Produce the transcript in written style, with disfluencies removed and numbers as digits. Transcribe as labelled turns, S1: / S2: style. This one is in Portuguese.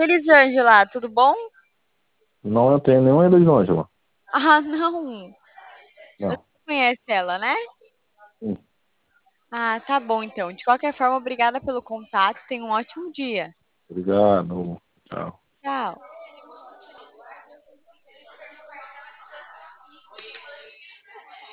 S1: Elisângela, tudo bom?
S2: Não, eu tenho nenhuma Elisângela.
S1: Ah, não. Você
S2: Não.
S1: conhece ela, né?
S2: Hum,
S1: Ah, tá bom então. De qualquer forma, obrigada pelo contato. Tenha um ótimo dia.
S2: Obrigado. Tchau.
S1: Tchau.